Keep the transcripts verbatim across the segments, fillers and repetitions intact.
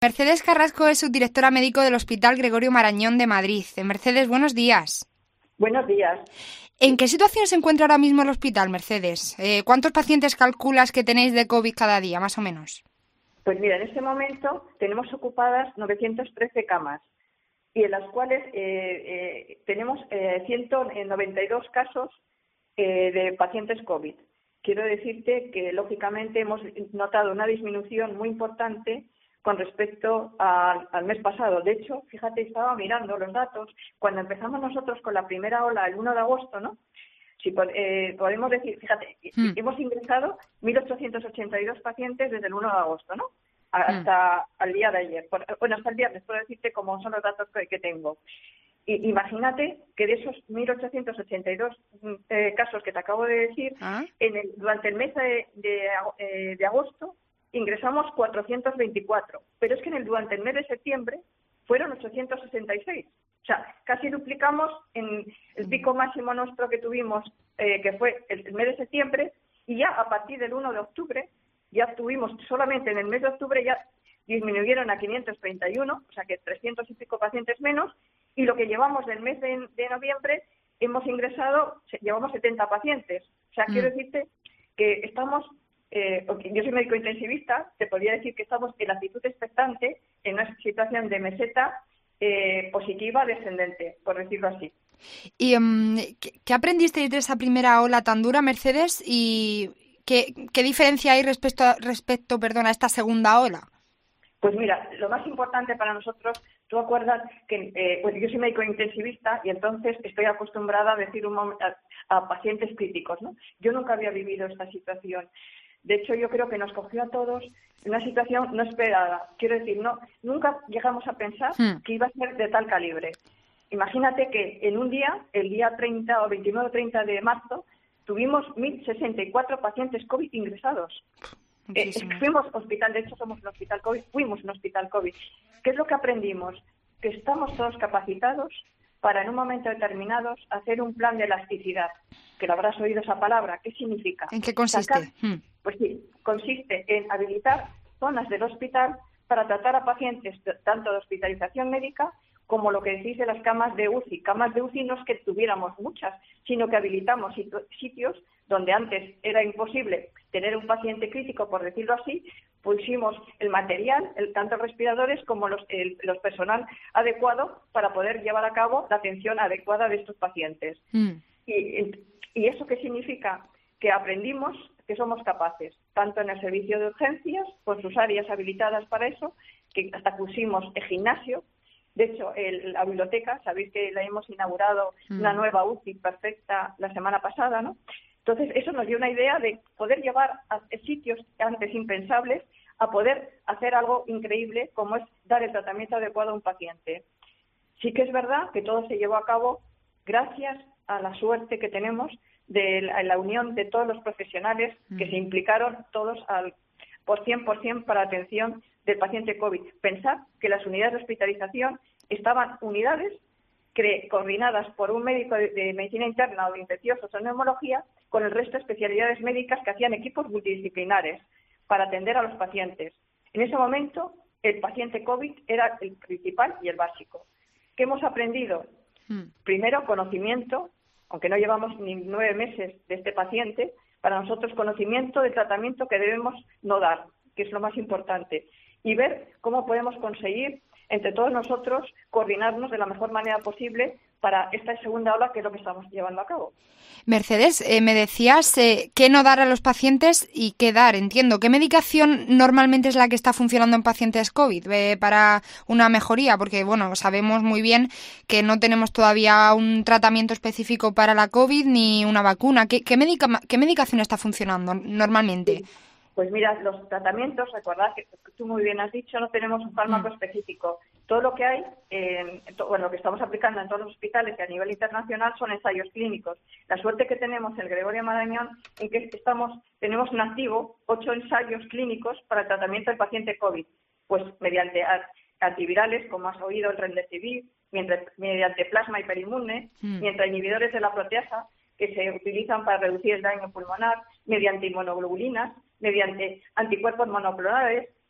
Mercedes Carrasco es subdirectora médico del Hospital Gregorio Marañón de Madrid. Mercedes, buenos días. Buenos días. ¿En qué situación se encuentra ahora mismo el hospital, Mercedes? Eh, ¿Cuántos pacientes calculas que tenéis de COVID cada día, más o menos? Pues mira, en este momento tenemos ocupadas novecientas trece camas y en las cuales eh, eh, tenemos eh, ciento noventa y dos casos eh, de pacientes COVID. Quiero decirte que, lógicamente, hemos notado una disminución muy importante con respecto a, al mes pasado. De hecho, fíjate, estaba mirando los datos. Cuando empezamos nosotros con la primera ola el uno de agosto, ¿no? Si eh, podemos decir, fíjate, hmm. hemos ingresado mil ochocientos ochenta y dos pacientes desde el uno de agosto, ¿no? Hasta hmm. el día de ayer. Por, bueno, hasta el viernes, puedo decirte cómo son los datos que, que tengo. Y, imagínate que de esos mil ochocientos ochenta y dos eh, casos que te acabo de decir, ¿Ah? en el, durante el mes de, de, eh, de agosto ingresamos cuatrocientos veinticuatro, pero es que en el, durante el mes de septiembre fueron ochocientos sesenta y seis. O sea, casi duplicamos en el pico máximo nuestro que tuvimos, eh, que fue el, el mes de septiembre, y ya a partir del uno de octubre, ya tuvimos solamente en el mes de octubre, ya disminuyeron a quinientos treinta y uno, o sea que trescientos y pico pacientes menos, y lo que llevamos del mes de, de noviembre, hemos ingresado, llevamos setenta pacientes. O sea, mm. quiero decirte que estamos... Eh, yo soy médico intensivista, te podría decir que estamos en la actitud expectante, en una situación de meseta eh, positiva descendente, por decirlo así. ¿Y um, ¿qué, qué aprendisteis de esa primera ola tan dura, Mercedes? ¿Y qué, qué diferencia hay respecto, a, respecto perdón, a esta segunda ola? Pues mira, lo más importante para nosotros, tú acuerdas que eh, pues yo soy médico intensivista y entonces estoy acostumbrada a decir un momento a, a pacientes críticos, ¿no? Yo nunca había vivido esta situación. De hecho, yo creo que nos cogió a todos en una situación no esperada. Quiero decir, no, nunca llegamos a pensar hmm. que iba a ser de tal calibre. Imagínate que en un día, el día treinta o veintinueve o treinta de marzo, tuvimos mil sesenta y cuatro pacientes COVID ingresados. Eh, fuimos hospital, de hecho somos un hospital COVID, fuimos un hospital COVID. ¿Qué es lo que aprendimos? Que estamos todos capacitados para en un momento determinado hacer un plan de elasticidad. Que lo habrás oído esa palabra. ¿Qué significa? ¿En qué consiste? Sacar, hmm. Pues sí, consiste en habilitar zonas del hospital para tratar a pacientes de, tanto de hospitalización médica como lo que decís de las camas de U C I. Camas de U C I no es que tuviéramos muchas, sino que habilitamos sitios donde antes era imposible tener un paciente crítico, por decirlo así, pusimos el material, el, tanto respiradores como los, el los personal adecuado para poder llevar a cabo la atención adecuada de estos pacientes. Mm. Y, ¿Y eso qué significa? Que aprendimos que somos capaces, tanto en el servicio de urgencias, con sus áreas habilitadas para eso, que hasta pusimos el gimnasio. De hecho, el, la biblioteca, sabéis que la hemos inaugurado, mm. una nueva U C I perfecta la semana pasada, ¿no? Entonces, eso nos dio una idea de poder llevar a sitios antes impensables a poder hacer algo increíble, como es dar el tratamiento adecuado a un paciente. Sí que es verdad que todo se llevó a cabo gracias a la suerte que tenemos de la, la unión de todos los profesionales que mm. se implicaron todos al por cien por ciento para atención del paciente COVID. Pensad que las unidades de hospitalización estaban unidades cre- coordinadas por un médico de, de medicina interna o de infecciosos o neumología con el resto de especialidades médicas que hacían equipos multidisciplinares para atender a los pacientes. En ese momento, el paciente COVID era el principal y el básico. ¿Qué hemos aprendido? Mm. Primero, conocimiento, aunque no llevamos ni nueve meses de este paciente, para nosotros conocimiento del tratamiento que debemos no dar, que es lo más importante, y ver cómo podemos conseguir entre todos nosotros coordinarnos de la mejor manera posible para esta segunda ola, que es lo que estamos llevando a cabo. Mercedes, eh, me decías eh, qué no dar a los pacientes y qué dar. Entiendo, ¿qué medicación normalmente es la que está funcionando en pacientes COVID eh, para una mejoría? Porque, bueno, sabemos muy bien que no tenemos todavía un tratamiento específico para la COVID ni una vacuna. ¿Qué, qué, medica, qué medicación está funcionando normalmente? Sí. Pues mira, los tratamientos, recordad que tú muy bien has dicho, no tenemos un fármaco mm. específico. Todo lo que hay, eh, to, bueno, lo que estamos aplicando en todos los hospitales y a nivel internacional son ensayos clínicos. La suerte que tenemos en el Gregorio Marañón en que estamos, tenemos en activo ocho ensayos clínicos para el tratamiento del paciente COVID, pues mediante antivirales, como has oído, el Remdesivir, mediante plasma hiperinmune, mm. mediante inhibidores de la proteasa, que se utilizan para reducir el daño pulmonar, mediante inmunoglobulinas, mediante anticuerpos monoclonales,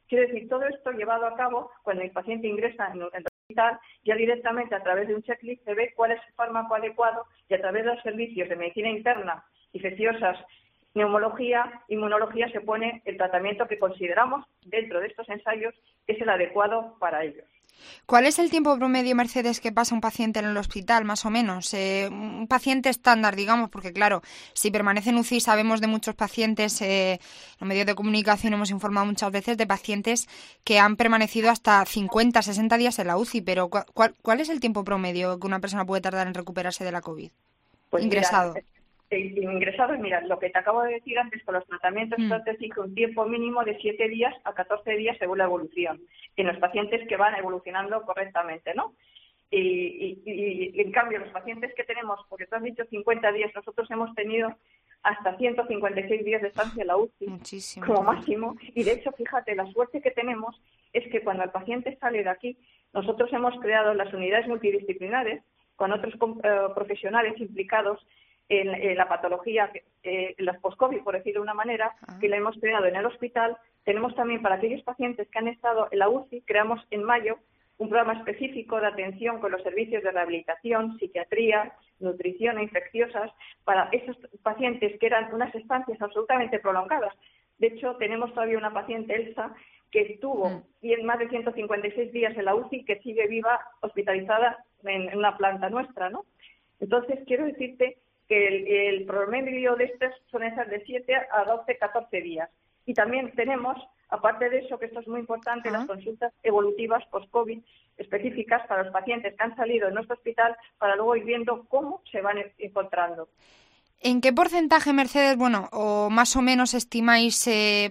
Quiero decir, todo esto llevado a cabo cuando el paciente ingresa en el hospital, ya directamente a través de un checklist se ve cuál es el fármaco adecuado y a través de los servicios de medicina interna, infecciosas, neumología, inmunología, se pone el tratamiento que consideramos dentro de estos ensayos que es el adecuado para ellos. ¿Cuál es el tiempo promedio, Mercedes, que pasa un paciente en el hospital, más o menos? Eh, un paciente estándar, digamos, porque claro, si permanece en U C I sabemos de muchos pacientes, eh, en los medios de comunicación hemos informado muchas veces de pacientes que han permanecido hasta cincuenta, sesenta días en la U C I, pero ¿cuál, cuál es el tiempo promedio que una persona puede tardar en recuperarse de la COVID? Pues ingresado. Mira, ingresado, mira, lo que te acabo de decir antes con los tratamientos, Mm. te exige un tiempo mínimo de siete días a catorce días según la evolución, en los pacientes que van evolucionando correctamente, ¿no? Y, y, y, y en cambio, los pacientes que tenemos, porque tú has dicho cincuenta días, nosotros hemos tenido hasta ciento cincuenta y seis días de estancia en la U C I, Muchísimo. como máximo, y de hecho, fíjate, la suerte que tenemos es que cuando el paciente sale de aquí, nosotros hemos creado las unidades multidisciplinares con otros eh, profesionales implicados en, en la patología, eh, en las post-COVID, por decirlo de una manera, Ah. que la hemos creado en el hospital. Tenemos también para aquellos pacientes que han estado en la U C I, creamos en mayo un programa específico de atención con los servicios de rehabilitación, psiquiatría, nutrición e infecciosas para esos pacientes que eran unas estancias absolutamente prolongadas. De hecho, tenemos todavía una paciente, Elsa, que estuvo Mm. y en más de ciento cincuenta y seis días en la U C I, que sigue viva, hospitalizada en, en una planta nuestra, ¿no? Entonces, quiero decirte que el, el promedio de estos son esas de siete a doce, catorce días. Y también tenemos, aparte de eso, que esto es muy importante, Ah. las consultas evolutivas post-COVID específicas para los pacientes que han salido de nuestro hospital para luego ir viendo cómo se van encontrando. ¿En qué porcentaje, Mercedes, bueno, o más o menos estimáis eh,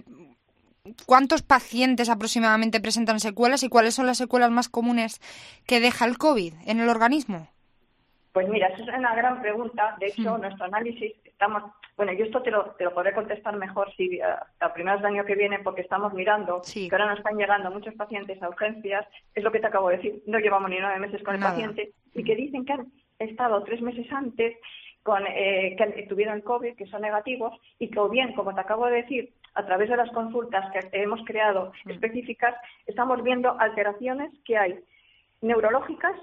cuántos pacientes aproximadamente presentan secuelas y cuáles son las secuelas más comunes que deja el COVID en el organismo? Pues mira, esa es una gran pregunta. De hecho, Hmm. nuestro análisis, estamos, bueno, yo esto te lo, te lo podré contestar mejor si a, a primeros del año que viene, porque estamos mirando Sí. que ahora nos están llegando muchos pacientes a urgencias. Es lo que te acabo de decir, no llevamos ni nueve meses con el Nada. paciente, y que dicen que han estado tres meses antes con eh, que tuvieron COVID, que son negativos, y que o bien, como te acabo de decir, a través de las consultas que hemos creado Hmm. específicas, estamos viendo alteraciones que hay neurológicas,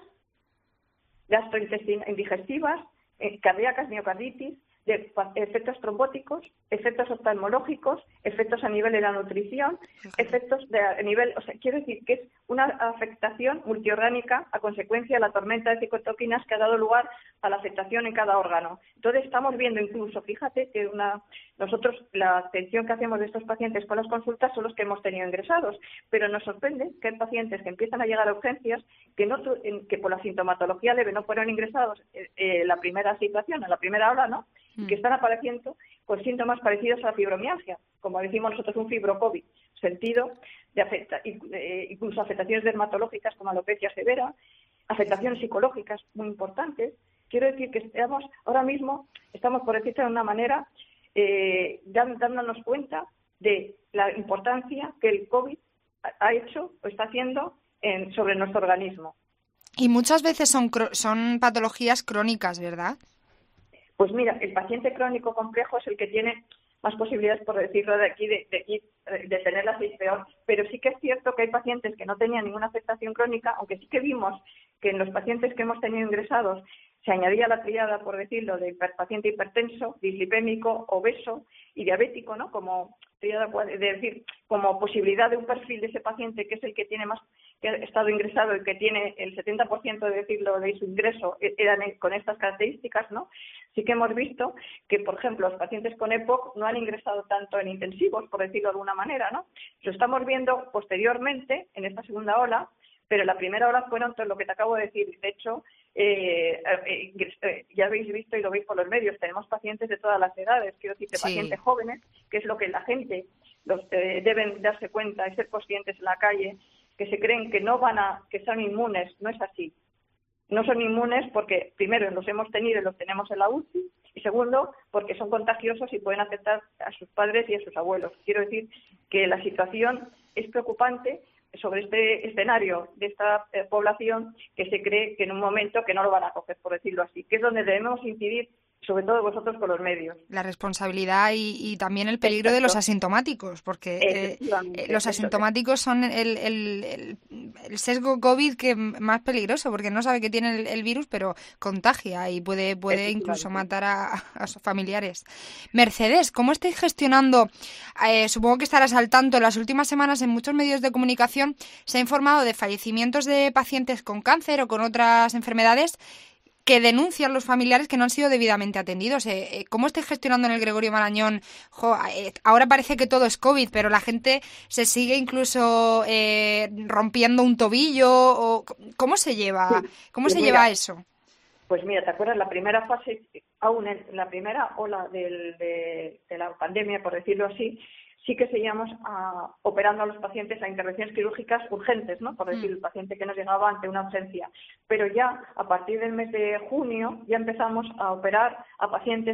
gastrointestinales, indigestivas, eh, cardíacas, miocarditis, de efectos trombóticos, efectos oftalmológicos, efectos a nivel de la nutrición, Fíjate. efectos de a nivel, o sea, quiero decir que es una afectación multiorgánica a consecuencia de la tormenta de citoquinas que ha dado lugar a la afectación en cada órgano. Entonces estamos viendo incluso, fíjate que una nosotros la atención que hacemos de estos pacientes con las consultas son los que hemos tenido ingresados, pero nos sorprende que hay pacientes que empiezan a llegar a urgencias que no que por la sintomatología leve no fueron ingresados en eh, la primera situación, en la primera hora, ¿no? Y que están apareciendo con síntomas parecidos a la fibromialgia, como decimos nosotros un fibrocovid, sentido de afecta, eh, incluso afectaciones dermatológicas como alopecia severa, afectaciones psicológicas muy importantes. Quiero decir que estamos ahora mismo, estamos por decirlo de una manera, eh, dándonos cuenta de la importancia que el COVID ha hecho o está haciendo en, sobre nuestro organismo. Y muchas veces son, son patologías crónicas, ¿verdad? Pues mira, el paciente crónico complejo es el que tiene más posibilidades, por decirlo de aquí, de, de, de tener la C I peor, pero sí que es cierto que hay pacientes que no tenían ninguna afectación crónica, aunque sí que vimos que en los pacientes que hemos tenido ingresados se añadía la triada, por decirlo, de paciente hipertenso, dislipémico, obeso y diabético, ¿no? Como triada, de decir, como posibilidad de un perfil de ese paciente que es el que tiene más, que ha estado ingresado y que tiene el setenta por ciento de decirlo de su ingreso eran con estas características, ¿no? Sí que hemos visto que, por ejemplo, los pacientes con E P O C no han ingresado tanto en intensivos, por decirlo de alguna manera, ¿no? Lo estamos viendo posteriormente en esta segunda ola, pero la primera ola fueron todo lo que te acabo de decir. De hecho, eh, eh, eh, ya habéis visto y lo veis por los medios, tenemos pacientes de todas las edades, quiero decir, de Sí. pacientes jóvenes, que es lo que la gente los, eh, deben darse cuenta y ser conscientes en la calle, que se creen que no van a, que son inmunes, no es así. No son inmunes porque, primero, los hemos tenido y los tenemos en la U C I, y segundo, porque son contagiosos y pueden afectar a sus padres y a sus abuelos. Quiero decir que la situación es preocupante sobre este escenario de esta eh, población que se cree que en un momento que no lo van a coger, por decirlo así, que es donde debemos incidir sobre todo vosotros con los medios. La responsabilidad y, y también el peligro Exacto. de los asintomáticos, porque eh, los asintomáticos son el, el, el, el sesgo COVID que más peligroso, porque no sabe que tiene el, el virus, pero contagia y puede, puede incluso matar a, a sus familiares. Mercedes, ¿cómo estáis gestionando? Eh, supongo que estarás al tanto. En las últimas semanas en muchos medios de comunicación se ha informado de fallecimientos de pacientes con cáncer o con otras enfermedades que denuncian los familiares que no han sido debidamente atendidos. Eh, ¿Cómo estáis gestionando en el Gregorio Marañón? Jo, eh, ahora parece que todo es COVID, pero la gente se sigue incluso eh, rompiendo un tobillo. O, ¿Cómo se lleva, cómo pues se mira, lleva eso? Pues mira, ¿te acuerdas? La primera fase, aún en la primera ola del, de, de la pandemia, por decirlo así, sí que seguíamos a, operando a los pacientes a intervenciones quirúrgicas urgentes, ¿no? Por decir, el paciente que nos llegaba ante una urgencia. Pero ya a partir del mes de junio ya empezamos a operar a pacientes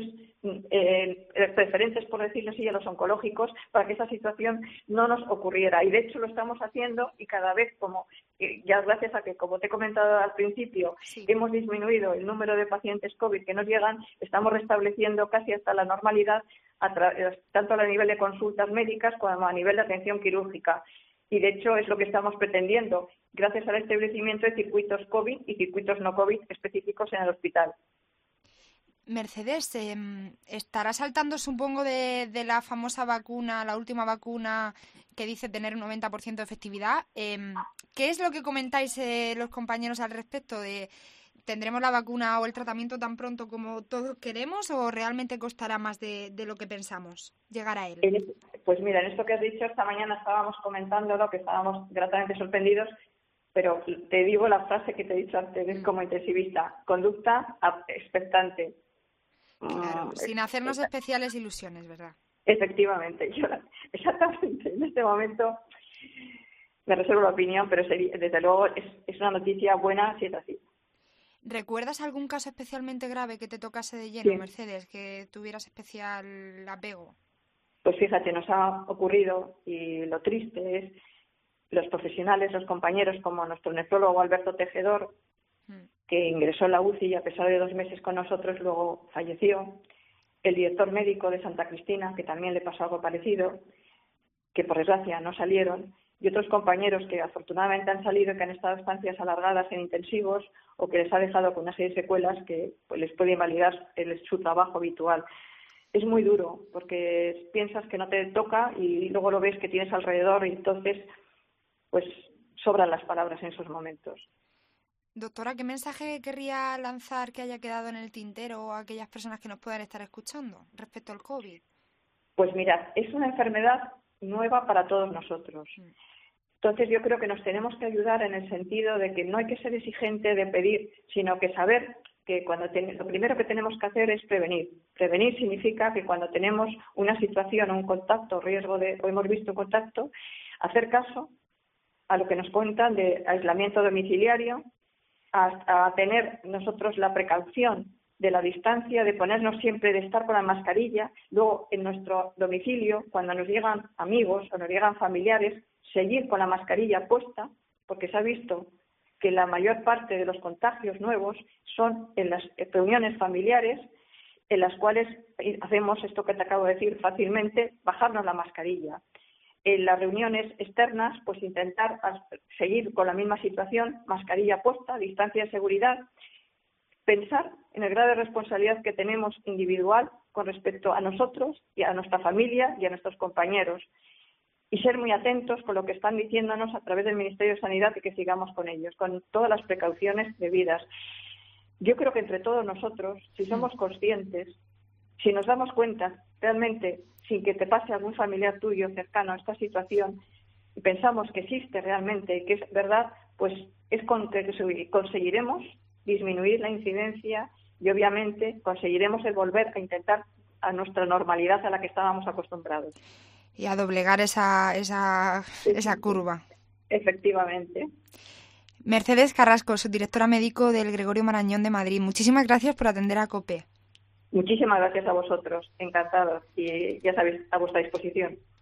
eh, preferentes, por decirlo así, a los oncológicos, para que esa situación no nos ocurriera. Y de hecho lo estamos haciendo y cada vez, como ya gracias a que, como te he comentado al principio, sí. hemos disminuido el número de pacientes COVID que nos llegan, estamos restableciendo casi hasta la normalidad, a tra- tanto a nivel de consultas médicas como a nivel de atención quirúrgica. Y de hecho es lo que estamos pretendiendo, gracias al establecimiento de circuitos COVID y circuitos no COVID específicos en el hospital. Mercedes, eh, estará saltando, supongo, de, de la famosa vacuna, la última vacuna que dice tener un noventa por ciento de efectividad. Eh, ¿Qué es lo que comentáis eh, los compañeros al respecto? De ¿Tendremos la vacuna o el tratamiento tan pronto como todos queremos o realmente costará más de, de lo que pensamos llegar a él? Pues mira, en esto que has dicho, esta mañana estábamos comentándolo, que estábamos gratamente sorprendidos, pero te digo la frase que te he dicho antes como intensivista: conducta expectante. Claro, uh, sin hacernos esta. especiales ilusiones, ¿verdad? Efectivamente, yo exactamente en este momento me reservo la opinión, pero sería, desde luego es, es una noticia buena si es así. ¿Recuerdas algún caso especialmente grave que te tocase de lleno, sí. Mercedes, que tuvieras especial apego? Pues fíjate, nos ha ocurrido, y lo triste es los profesionales, los compañeros, como nuestro nefrólogo Alberto Tejedor, mm. que ingresó en la U C I y a pesar de dos meses con nosotros luego falleció, el director médico de Santa Cristina, que también le pasó algo parecido, que por desgracia no salieron, y otros compañeros que afortunadamente han salido y que han estado estancias alargadas en intensivos o que les ha dejado con una serie de secuelas que pues, les puede invalidar el, su trabajo habitual. Es muy duro porque piensas que no te toca y luego lo ves que tienes alrededor y entonces pues sobran las palabras en esos momentos. Doctora, ¿qué mensaje querría lanzar que haya quedado en el tintero a aquellas personas que nos puedan estar escuchando respecto al COVID? Pues mirad, es una enfermedad nueva para todos nosotros. Entonces yo creo que nos tenemos que ayudar en el sentido de que no hay que ser exigente de pedir, sino que saber que cuando ten, lo primero que tenemos que hacer es prevenir. Prevenir significa que cuando tenemos una situación o un contacto, riesgo de, o hemos visto contacto, hacer caso a lo que nos cuentan de aislamiento domiciliario, a, a tener nosotros la precaución de la distancia, de ponernos siempre, de estar con la mascarilla, luego en nuestro domicilio, cuando nos llegan amigos o nos llegan familiares, seguir con la mascarilla puesta, porque se ha visto que la mayor parte de los contagios nuevos son en las reuniones familiares, en las cuales hacemos esto que te acabo de decir fácilmente, bajarnos la mascarilla. En las reuniones externas, pues intentar seguir con la misma situación, mascarilla puesta, distancia de seguridad, pensar en el grado de responsabilidad que tenemos individual con respecto a nosotros y a nuestra familia y a nuestros compañeros y ser muy atentos con lo que están diciéndonos a través del Ministerio de Sanidad y que sigamos con ellos, con todas las precauciones debidas. Yo creo que entre todos nosotros, si somos conscientes, si nos damos cuenta realmente, sin que te pase algún familiar tuyo cercano a esta situación, y pensamos que existe realmente, que es verdad, pues es con que conseguiremos disminuir la incidencia y obviamente conseguiremos el volver a intentar a nuestra normalidad a la que estábamos acostumbrados. Y a doblegar esa, esa, sí, esa curva. Efectivamente. Mercedes Carrasco, subdirectora médico del Gregorio Marañón de Madrid. Muchísimas gracias por atender a COPE. Muchísimas gracias a vosotros. Encantados. Y ya sabéis, a vuestra disposición.